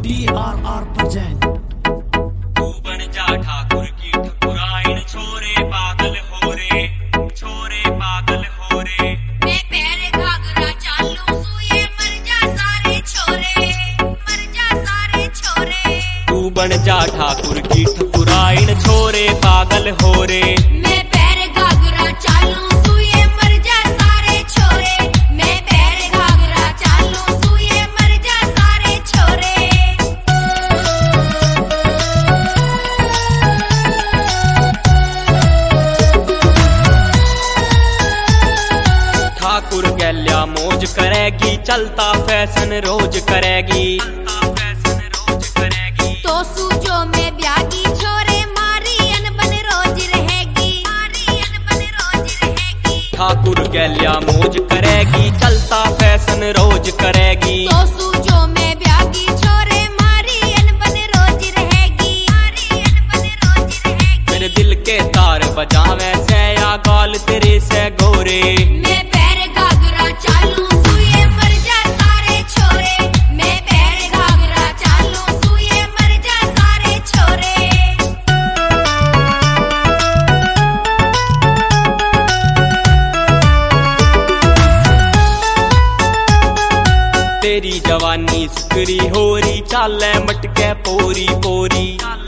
TRR present. तू बन जा ठाकुर की ठकुराइन, छोरे पागल हो रे, छोरे पागल हो रे। मैं पैर घाघरा चालू सुए, मर जा सारे छोरे, मर जा सारे छोरे। तू बन जा ठाकुर की ठकुराइन, छोरे पागल हो रे। मैं पैर घाघरा चालू सुए, मर जा सारे छोरे। मैं पैर घाघरा चालू सुए, मर जा सारे छोरे। ठाकुर गैल्या मौज करेगी, चलता फैशन रोज करेगी। तो सूजो में ब्यागी छोरे, मारी अनबन रोज रहेगी, मारी अनबन रोज रहेगी। ठाकुर गैल्या मौज करेगी, चलता फैशन रोज करेगी। तो सूजो में ब्यागी छोरे, मारी अनबन रोज रहेगी, मारी अनबन रोज रहेगी। मेरे दिल के तार बजावे से या गाल तेरे से गोरे। मैं पैर घाघरा चालू सुए, मर जा सारे छोरे। मैं पैर घाघरा चालू सुए, मर जा सारे छोरे। तेरी जवानी सुकरी होरी, चाले मटके पोरी पोरी।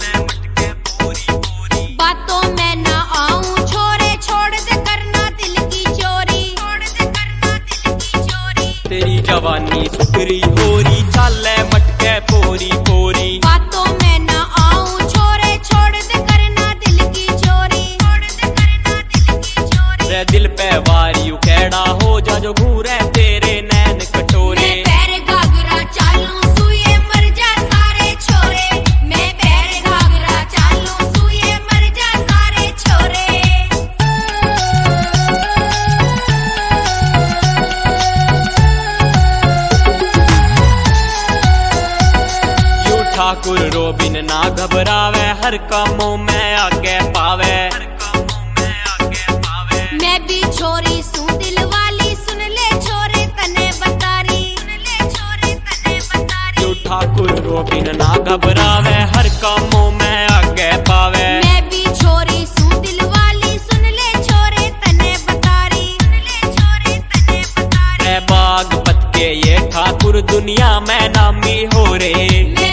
बातों में ना आऊं छोरे, छोड़ दे करना दिल की चोरी, छोड़ दे करना दिल की चोरी। तेरी जवानी सुकरी होरी, चाले मटके पोरी पोरी। बातों में ना आऊं छोरे, छोड़ दे करना दिल की चोरी, छोड़ दे करना दिल की चोरी। रे दिल पे वारी उकेड़ा हो जा, जो घूरे तेरे नैन कटोरे। मैं पैर घाघरा चालू सुए, मर जा सारे छोरे। मैं पैर घाघरा चालू सुए, मर जा सारे छोरे। यू ठाकुर रोबिन ना घबरावे, हर कामों में आगे पावे। मैं भी छोरी सू दिल वाली, सुन ले छोरे तने बतारी, सुन ले छोरे तने बतारी। यू ठाकुर रोबिन ना घबरावे, हर कामों में आगे पावे। मैं भी छोरी सू दिल वाली, सुन ले छोरे तने बतारी, सुन ले छोरे तने बतारी। रे बाग पत के ये ठाकुर दुनिया में नामी हो रे।